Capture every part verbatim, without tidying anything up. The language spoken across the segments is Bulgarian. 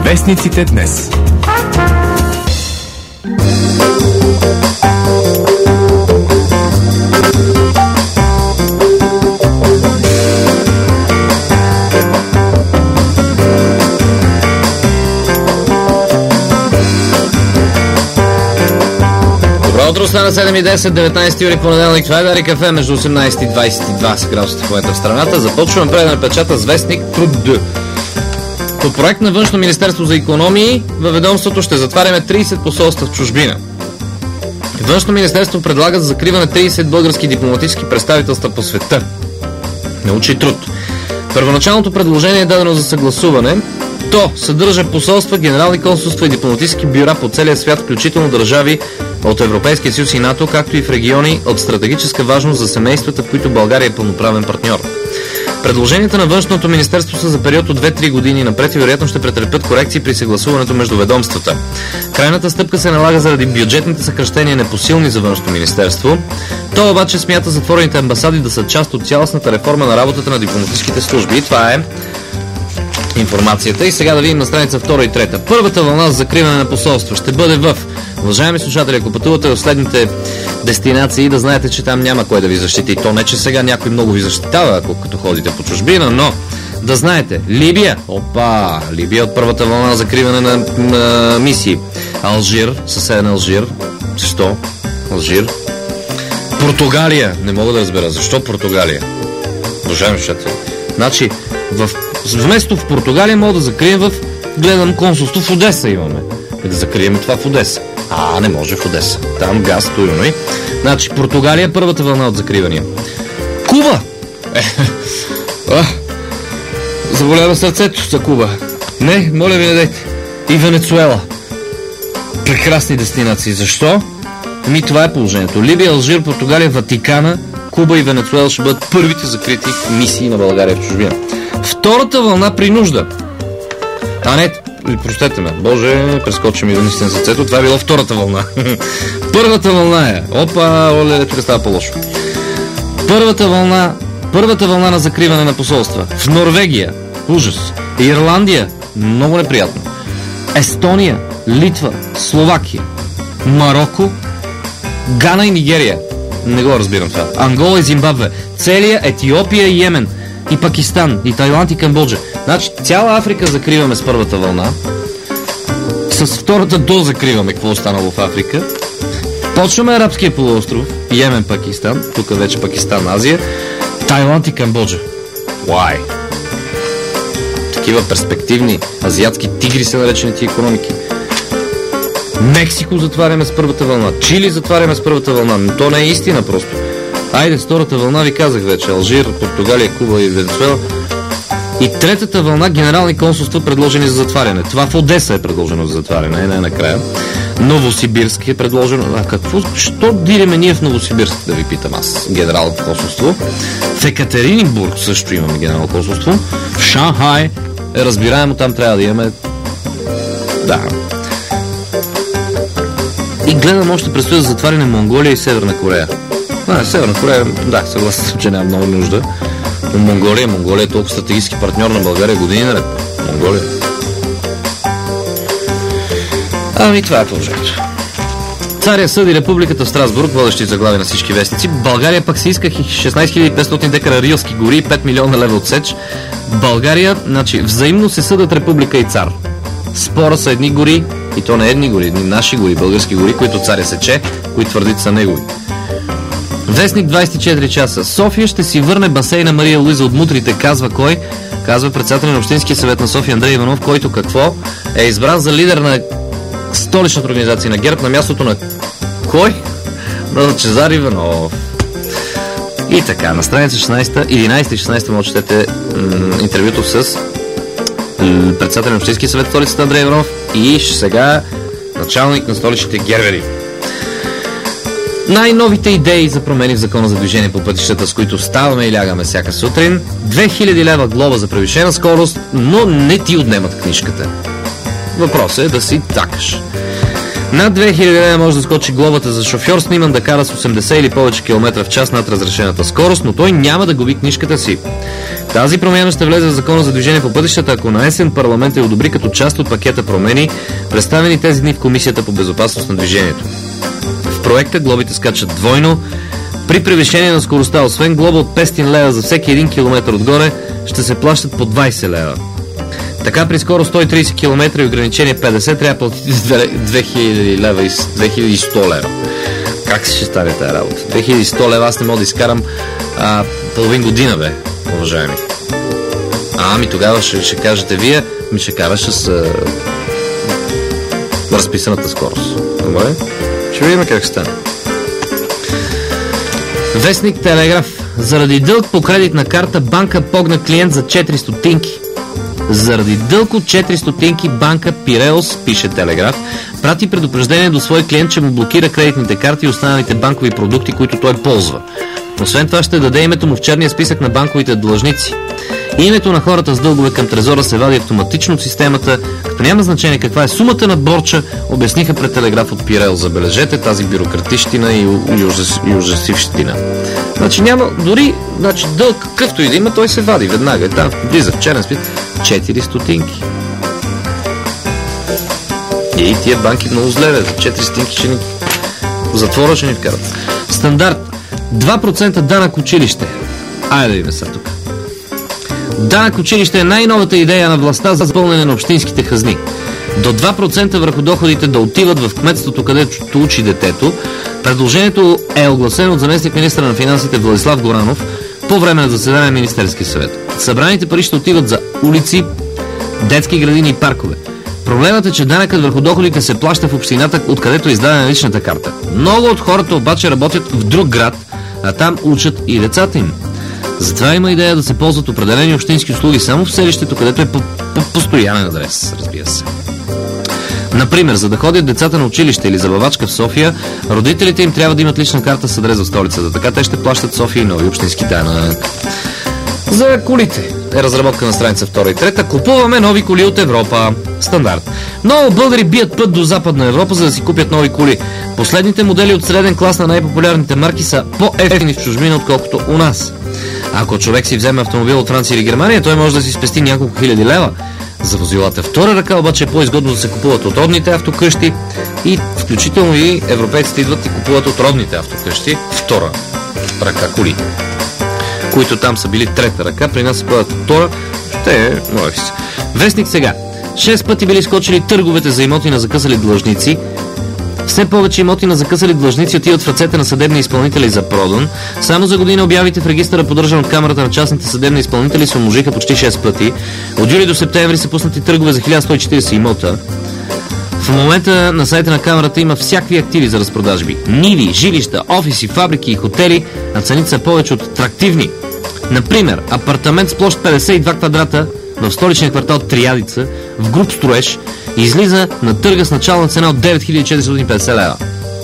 Вестниците днес. Добро утро, стана седем и десет, деветнайсети юли, понеделник. Това е Дарик кафе между осемнайсет и двайсет и два с градусите в момента в страната. Започваме преден печата с вестник Труд. По проект на Външно министерство за икономии във ведомството ще затваряме трийсет посолства в чужбина. Външно министерство предлага за закриване трийсет български дипломатически представителства по света. Научи труд. Първоначалното предложение е дадено за съгласуване. То съдържа посолства, генерални консулства и дипломатически бюра по целия свят, включително държави от Европейския съюз и НАТО, както и в региони от стратегическа важност за семействата, в които България е пълноправен партньор. Предложенията на Външното министерство са за период от две-три години напред и вероятно ще претърпят корекции при съгласуването между ведомствата. Крайната стъпка се налага заради бюджетните съкращения непосилни за Външното министерство. То обаче смята затворените амбасади да са част от цялостната реформа на работата на дипломатическите служби. И това е информацията. И сега да видим на страница втора и трета. Първата вълна за закриване на посолства ще бъде в... Уважаеми слушатели, ако пътувате в следните дестинации, да знаете, че там няма кой да ви защити. И то не, че сега някой много ви защитава, ако като ходите по чужбина, но да знаете, Либия, опа, Либия от първата вълна за закриване на, на мисии. Алжир, съседен Алжир. Защо? Алжир. Португалия, не мога да разбера, защо Португалия? Уважаеми слушатели. Значи, в... вместо в Португалия мога да закрием в, гледам, консулство в Одеса имаме. И да закрием това в Одеса. А, не може в Одеса. Там газ, туйно и. Значи, Португалия първата вълна от закривания. Куба! Е, а, заболява сърцето за Куба. Не, моля ви, не дайте. И Венецуела. Прекрасни дестинации. Защо? Ми, това е положението. Либия, Алжир, Португалия, Ватикана, Куба и Венецуела ще бъдат първите закрити мисии на България в чужбина. Втората вълна при нужда. А не, простете ме, боже, прескочи ми наистина сърцето. Това е било втората вълна. Първата вълна е. Опа, оле, тук става по-лошо. Първата вълна, първата вълна на закриване на посолства. В Норвегия, ужас. Ирландия, много неприятно. Естония, Литва, Словакия, Мароко, Гана и Нигерия. Не го разбирам това. Ангола и Зимбабве. Целия Етиопия и Йемен. И Пакистан, и Тайланд, и Камбоджа. Значи цяла Африка закриваме с първата вълна. С втората дозакриваме какво останало в Африка. Почваме Арабския полуостров, Йемен, Пакистан. Тук вече Пакистан, Азия. Тайланд и Камбоджа. Why? Такива перспективни азиатски тигри са наречени тия икономики. Мексико затваряме с първата вълна. Чили затваряме с първата вълна. Но то не е истина просто. Айде, с втората вълна ви казах вече. Алжир, Португалия, Куба и Венецуела. И третата вълна генерални консулства предложени за затваряне. Това в Одеса е предложено за затваряне, е най-накрая. Новосибирск е предложено. А какво? Що диреме ние в Новосибирск, да ви питам аз? Генерално консулство. В Екатеринбург също имаме генерално консулство. В Шанхай е разбираемо, там трябва да имаме... Да. И гледам, още предстои за затваряне Монголия и Северна Корея. А, Северна Корея, да, съгласен съм, че няма много нужда. Но Монголия, Монголия е толкова стратегически партньор на България години наред. Монголия. Ами това е положението. Царя съди републиката в Страсбург, водещи заглави на всички вестници. България пък се иска шестнайсет хиляди и петстотин декара рилски гори и пет милиона лева отсеч. България, значи, взаимно се съдат република и цар. Спора са едни гори, и то не едни гори, едни наши гори, български гори, които царя сече, които твърдите са негови. Вестник двайсет и четири часа. София ще си върне басейна Мария Луиза от мутрите, казва кой? Казва председател на Общинския съвет на София Андрей Иванов, който какво? Е избран за лидер на столичната организация на ГЕРБ на мястото на кой? На Лъчезар Иванов. И така, на страница шестнайсета, единайсета и шестнайсета може да четете м- интервюто с председател на Общинския съвет в столицата Андрей Иванов и сега началник на столичните гербери. Най-новите идеи за промени в закона за движение по пътищата, с които ставаме и лягаме всяка сутрин. две хиляди лева глоба за превишена скорост, но не ти отнемат книжката. Въпросът е да си такаш. Над две хиляди лева може да скочи глобата за шофьор, сниман да кара с осемдесет или повече километра в час над разрешената скорост, но той няма да губи книжката си. Тази промяна ще влезе в закона за движение по пътищата, ако на есен парламент я одобри като част от пакета промени, представени тези дни в Комисията по безопасност на движението. В проекта глобите скачат двойно. При превишение на скоростта, освен глоба от петстотин лева за всеки един километър отгоре, ще се плащат по двайсет лева. Така при скоро сто и трийсет километра и ограничение петдесет трябва да платите две хиляди лева и две хиляди и сто лева. Как ще стане тази работа? две хиляди и сто лева аз не мога да изкарам а, половин година, бе, уважаеми. А, ами тогава ще, ще кажете вие, ми ще караш с а, разписаната скорост. Добре? Ще видим как ще стане. Вестник Телеграф. Заради дълг по кредитна карта банка погна клиент за четири стотинки. Заради дълг от четири стотинки банка Пиреос, пише Телеграф, прати предупреждение до свой клиент, че му блокира кредитните карти и останалите банкови продукти, които той ползва. Освен това ще даде името му в черния списък на банковите длъжници. Името на хората с дългове към трезора се вади автоматично от системата, като няма значение каква е сумата на борча, обясниха пред Телеграф от Пирел. Забележете тази бюрократищина и, и, ужас, и ужасивщина. Значи няма, дори значи, дълг какъвто и да има, той се вади веднага. Там влиза в черен списък четири стотинки. И тия банки много зле, за четири стотинки ще ни в затвора ще ни вкарат. Стандарт. два процента данък училище. Айде да видим сега тук. Данък училище е най-новата идея на властта за запълнене на общинските хазни. До два процента върху доходите да отиват в кметството, където учи детето. Предложението е огласено от заместник-министра на финансите Владислав Горанов по време на заседание на Министерския съвет. Събраните пари ще отиват за улици, детски градини и паркове. Проблемът е, че данъкът върху доходите се плаща в общината, откъдето е издадена личната карта. Много от хората обаче работят в друг град, а там учат и децата им. Затова има идея да се ползват определени общински услуги само в селището, където е по, по постоянен адрес, разбира се. Например, за да ходят децата на училище или забавачка в София, родителите им трябва да имат лична карта с адрес в столицата. Така те ще плащат София и нови общински данък. За колите е разработка на страница втора и трета. Купуваме нови коли от Европа. Стандарт. Много българи бият път до Западна Европа, за да си купят нови коли. Последните модели от среден клас на най-популярните марки са по-евтини в чужбина, отколкото у нас. Ако човек си вземе автомобил от Франция или Германия, той може да си спести няколко хиляди лева. За возилата втора ръка обаче е по-изгодно да се купуват от родните автокъщи и включително и европейците идват и купуват от родните автокъщи втора ръка коли, които там са били трета ръка, при нас се бъдат втора, ще е нови. Вестник сега. Шест пъти били скочили търговете за имоти на закъсали длъжници. Все повече имоти на закъсали длъжници отиват в ръцете на съдебни изпълнители за продан. Само за година обявите в регистъра, поддържан от Камарата на частните съдебни изпълнители, се умножиха почти шест пъти. От юли до септември са пуснати търгове за хиляда сто и четирийсет имота. В момента на сайта на Камарата има всякакви активи за разпродажби. Ниви, жилища, офиси, фабрики и хотели, а цените са повече от атрактивни. Например, апартамент с площ петдесет и два квадрата в столичния квартал Триадица в груп строеж излиза на търга с начална цена от девет хиляди четиристотин и петдесет лева.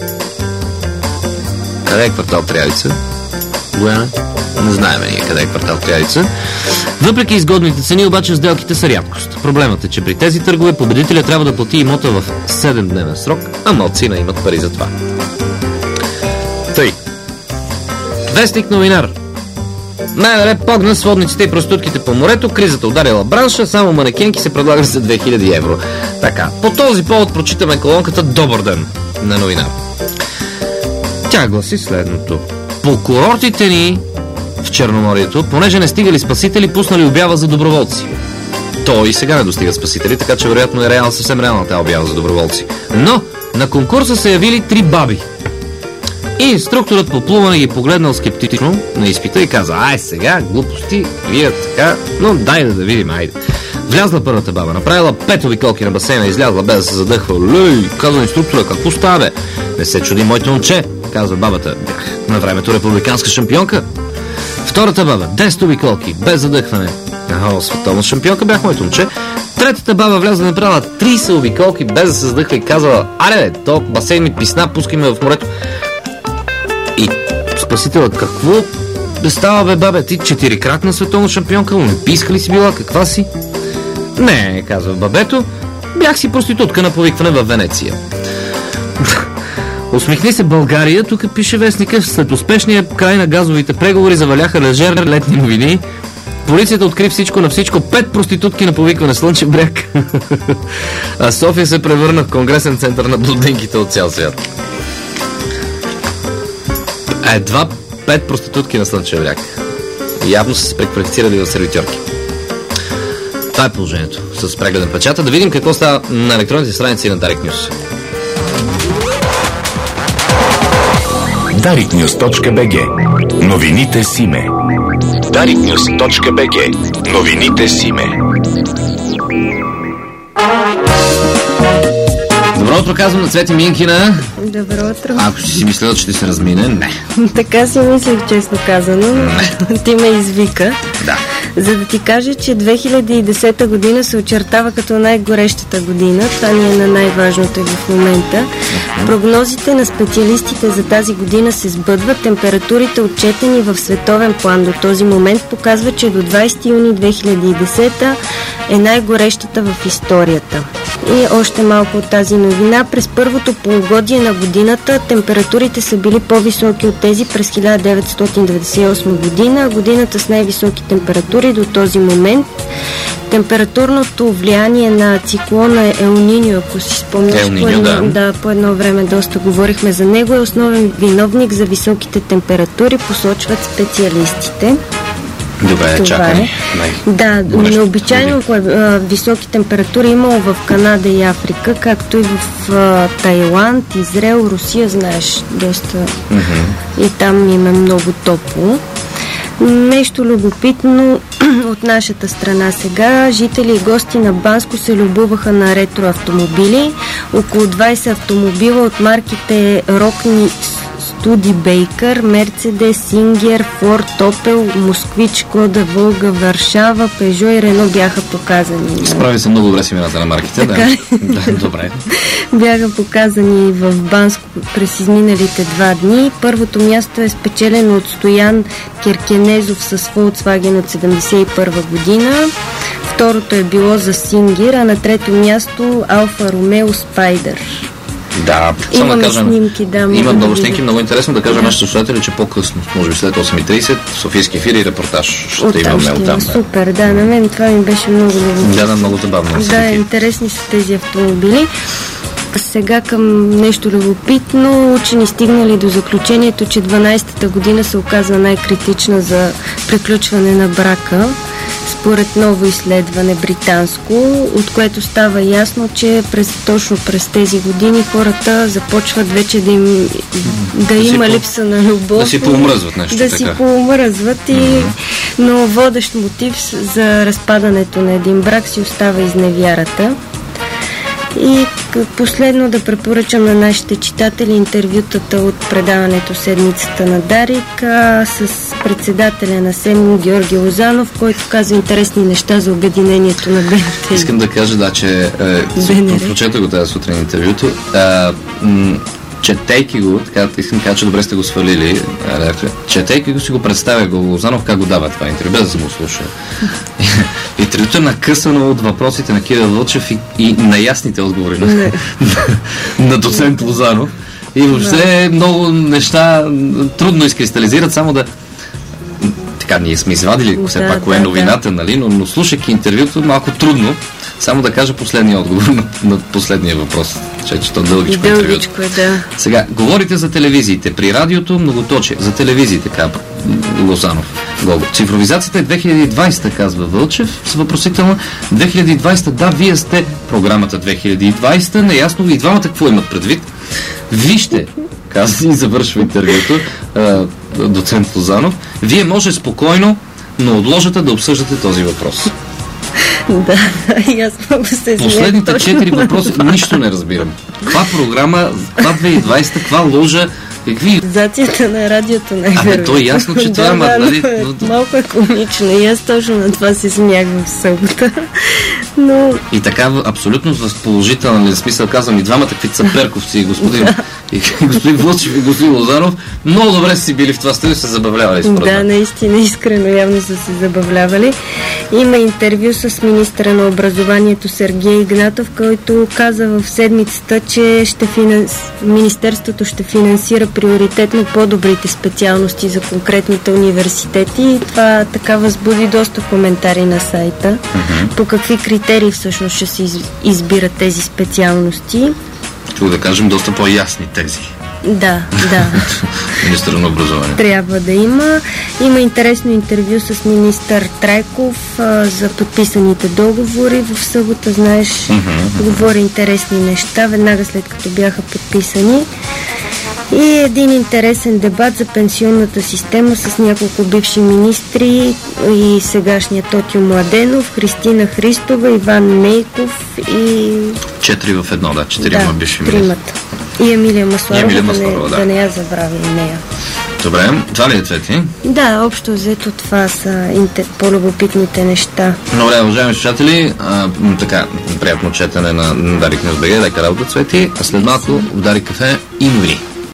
Къде е квартал Триадица? Гояне? Не знаем ние къде е квартал Триадица. Въпреки изгодните цени, обаче сделките са рядкост. Проблемът е, че при тези търгове победителя трябва да плати имота в седемдневен срок, а малцина имат пари за това. Тъй. Вестник новинар. МВР погна сводниците и проститутките по морето, кризата ударила бранша, само манекенки се предлагат за две хиляди евро. Така, по този повод прочитаме колонката "Добър ден" на новинар. Тя гласи следното. По курортите ни в Черноморието, понеже не стигали спасители, пуснали обява за доброволци. То и сега не достигат спасители, така че вероятно е реал, съвсем реална тази обява за доброволци. Но на конкурса се явили три баби. И инструкторът по плуване ги погледнал скептично на изпита и каза: "Ай сега, глупости, вие така, но дай да, да видим, айде." Влязла първата баба, направила пет обиколки на басейна, излязла без да се задъхва. "Лей", казва инструктора, "какво става, бе?" "Не се чуди, моите момче", казва бабата, "бях на времето републиканска шампионка." Втората баба, десет обиколки, без задъхване. "О, световна шампионка бях, моето момче." Третата баба влязла, направила трийсет обиколки, без да се задъхва и казала: "Аре, бе, то басейн ми писна, пускай ме в морето." И спасителът: "Какво да става, бе, бабе, ти четирикратна световна шампионка, олимпийска ли си била, каква си?" "Не", казва бабето, "бях си проститутка на повикване във Венеция." Усмихни се България, тук пише вестника: след успешния край на газовите преговори заваляха лежер летни новини. Полицията откри всичко на всичко. Пет проститутки на повикване Слънчев бряг. А София се превърна в конгресен център на блудинките от цял свят. Едва пет проститутки на Слънчев бряг. Явно са се преквалифицирали в сервитьорки. Това е положението с прегледен печата. Да видим какво става на електронните страници на Дарик Нюс. дарик нюс точка би джи. Новините с име. дарик нюс точка би джи. Новините с име. Добро утро, казвам на Цвети Минкина. Добро утро. Ако ще си мисля, че ще се размине, не. Така си мислех, честно казано. Не. Ти ме извика. Да. За да ти кажа, че две хиляди и десета година се очертава като най-горещата година. Това ни е на най-важното в момента. Uh-huh. Прогнозите на специалистите за тази година се сбъдват. Температурите, отчетени в световен план до този момент, показват, че до двадесети юни две хиляди и десета е най-горещата в историята. И още малко от тази новина. През първото полугодие на годината температурите са били по-високи от тези през хиляда деветстотин деветдесет и осма година, годината с най-високи температури до този момент. Температурното влияние на циклона Ел Ниньо, ако си спомняш, по едно, да. Да, по едно време доста говорихме за него, е основен виновник за високите температури, посочват специалистите. Добре, чакай. Да, необичайно високи температури имало в Канада и Африка, както и в а, Тайланд, Израел, Русия, знаеш, доста. Mm-hmm. И там им е много топло. Нещо любопитно от нашата страна сега. Жители и гости на Банско се любуваха на ретроавтомобили. Около двадесет автомобила от марките Рокни, Студибейкър, Мерцедес, Сингер, Форд, Опел, Москвич, Шкода, Волга, Варшава, Пежо и Рено бяха показани. Справи се много добре с имената на марките, да. Да, добре. Бяха показани в Банско през изминалите два дни. Първото място е спечелено от Стоян Киркенезов с Volkswagen от седемдесет и първа година. Второто е било за Сингер, а на трето място Алфа Ромео Спайдър. Да, имаме да кажем, снимки, да. Има много снимки, много интересно да кажа да. Нашите слушатели, че по-късно, може би след осем и тридесет, Софийски ефир и репортаж ще от имаме от там. Супер, да, на мен това ми беше много любопитно. Да, да, много забавно. Да, интересни са тези автомобили. Сега към нещо любопитно. Учени стигнали до заключението, че дванадесетата година се оказва най-критична за приключване на брака. Според ново изследване британско, от което става ясно, че през, точно през тези години хората започват вече да им да, да има по, липса на любов. Да си поумръзват нещо да така. си поумръзват и mm-hmm. но водещ мотив за разпадането на един брак си остава изневярата. И последно да препоръчам на нашите читатели интервютата от предаването Седмицата на Дарик а, с председателя на СЕМ Георги Лозанов, който казва интересни неща за обединението на БНР. Искам да кажа, да, че е, прочета го тази сутрин интервюто. А, м- четейки го, така, искам да кажа, че добре сте го свалили, четейки го си го представя го Лозанов как го дава това интервю, без да съм го слушал. Интервюто е накъсано от въпросите на Кирил Вълчев и, и на ясните отговори на, на, на доцент Лозанов. И въобще много неща трудно изкристализират, само да така, ние сме извадили все да, пак кое е да, новината, да. Нали, но, но слушайки интервюто малко трудно. Само да кажа последния отговор на, на последния въпрос. Че, че то дългичко интервю. Дългичко е, да. Сега, говорите за телевизиите. При радиото многоточие. За телевизиите, казва Лозанов. Гого. Цифровизацията е две хиляди и двадесета, казва Вълчев. С въпросително две хиляди и двадесета. Да, вие сте програмата две хиляди и двадесета. Неясно и двамата какво имат предвид. Вижте, казва и завършва интервюто а, доцент Лозанов. Вие може спокойно, но отложете да обсъждате този въпрос. Да, и аз много се смея. Последните четири въпроса нищо не разбирам. Каква програма, каква две хиляди и двадесета, каква ложа, какви... Организацията на радиото най-вероятно. Абе, то е ясно, че това да, е... Да, нали, но... Малко е комично и аз точно на това се смях в събота. Но... И така, абсолютно в положителен смисъл казвам и двамата, каквито са перковци и господин, и господин Вълчев и господин Лозанов, много добре си били в това студио и се забавлявали. Според да, наистина, искрено явно са се забавлявали. Има интервю с министъра на образованието Сергей Игнатов, който каза в седмицата, че ще финанс... Министерството ще финансира приоритетно по-добрите специалности за конкретните университети и това така възбуди доста коментари на сайта. Mm-hmm. По какви критерии всъщност ще се избират тези специалности? Тук да кажем доста по-ясни тези. Да, да. Министър на образование. Трябва да има. Има интересно интервю с министър Трайков а, за подписаните договори. В събота, знаеш, mm-hmm. говори интересни неща, веднага след като бяха подписани. И един интересен дебат за пенсионната система с няколко бивши министри и сегашния Тотю Младенов, Христина Христова, Иван Нейков и... Четири в едно, да. Четирима да, бивши министри. Тримата. И Емилия Масларова, Емилия да, Масларова, не, да. да не я забравим нея. Добре, това ли е, Цвети? Да, общо взето това са интер... по-любопитните неща. Добре, уважаеми слушатели, а, така, приятно четене на Дарик Нюз БГ, лека работа, Цвети, а след малко в Дарик кафе и новини.